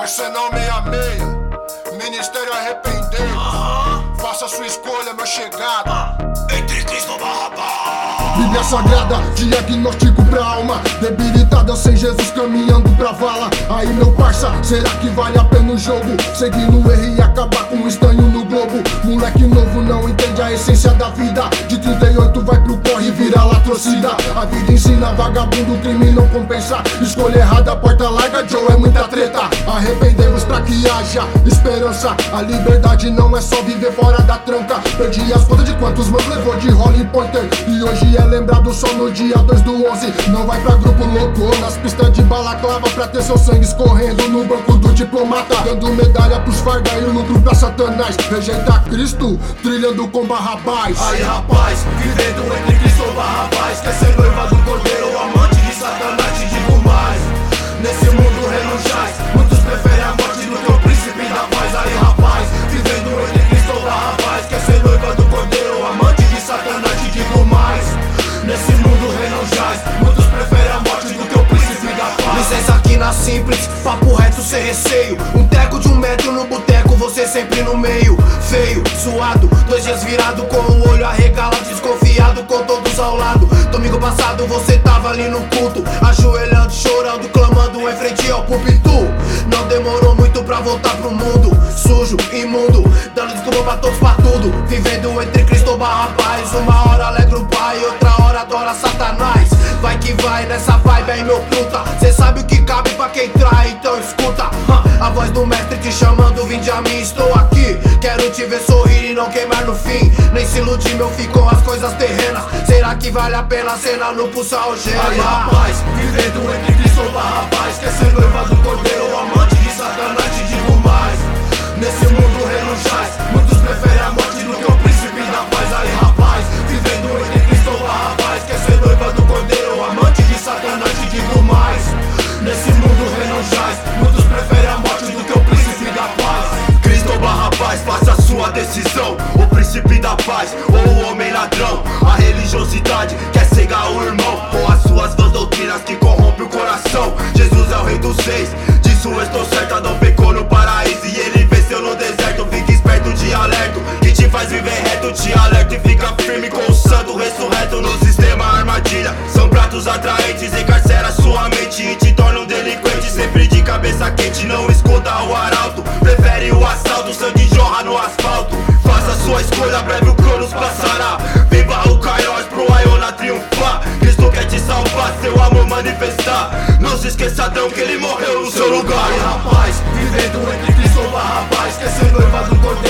Isso é não 66, Ministério Arrependente. Faça sua escolha, meu chegado. Entre Cristo Barrabás. Bíblia Sagrada, diagnóstico pra alma debilitada, sem Jesus caminhando pra vala. Aí meu parça, será que vale a pena o jogo? Seguir no erro e acabar com um estanho no globo. Moleque novo não entende a essência da vida. De 38 vai pro corre e vira latrocida. A vida ensina vagabundo, o crime não compensa. Escolha errada, porta larga, Joe, é muita treta. Arrependemos pra que haja esperança. A liberdade não é só viver fora da tranca. Perdi as contas de quantos mãos levou de Holly Pointer, e hoje é lembrado só no dia 2 do 11. Não vai pra grupo louco nas pistas de balaclava pra ter seu sangue escorrendo no banco do diplomata, dando medalha pros farda e lucro pra satanás. Rejeita Cristo, trilhando com Barrabás. Aí rapaz, vivendo entre Cristo e Barrabás, quer ser noiva do cordeiro ou amante de Satanás, te digo mais. Nesse mundo relujais, muitos preferem a morte do que o príncipe da paz. Aí rapaz, vivendo entre Cristo e Barrabás, quer ser noiva do cordeiro ou amante de Satanás, te digo mais. Nesse mundo relujais, muitos preferem a morte do que o príncipe da paz. Licença aqui na simples, papo reto sem receio. Um teco de 1 metro no boteco, você sempre no meio. Feio, suado, 2 dias virado com o olho arregalado, desconfiado com todos ao lado. Domingo passado você tava ali no culto, ajoelhando, chorando, clamando em frente ao púlpito. Não demorou muito pra voltar pro mundo sujo, imundo, dando desculpa pra todos, pra tudo. Vivendo entre Cristo e Barrabás, uma hora alegra o pai, outra hora adora Satanás. Vai que vai, nessa vibe aí meu truta, cê sabe o que cabe pra quem trai, então escuta. A voz do mestre te chamando, vinde a mim, estou aqui. Quero te ver sorrir e não queimar no fim. Nem se iludir, meu filho, com as coisas terrenas. Será que vale a pena a cena no pulso algema? Aí rapaz, vivendo entre Cristo e Barrabás, quer ser noiva do cordeiro ou amante de Satanás, te digo mais. Nesse mundo relujais, muitos preferem a morte do que o príncipe da paz. Aí rapaz, vivendo entre Cristo e Barrabás, quer ser noiva do cordeiro ou amante de Satanás, te digo mais. Nesse mundo relujais, muitos preferem a morte do que o príncipe da paz. Cristo ou Barrabás, faça a sua decisão. O príncipe da paz ou o homem ladrão. A religiosidade quer cegar o irmão com as suas vãs doutrinas que corrompem o coração. Jesus é o rei dos reis, disso eu estou certa. Não pecou no paraíso e ele venceu no deserto. Fica esperto, te alerto, que te faz viver reto. Te alerta e fica firme com o santo ressurreto. No sistema armadilha, são pratos atraentes. Encarcera sua mente e te torna um delinquente. Sempre de cabeça quente, não escuta o arauto. Prefere o assalto, sangue jorra no asfalto. Faça sua escolha, breve o Cronos passará. Viva o Kairos pro Iona triunfar. Cristo quer te salvar, seu amor manifestar. Não se esqueça, Adão, que ele morreu no seu lugar. E rapaz, vivendo entre Cristo e Barrabás, quer ser noiva do cordeiro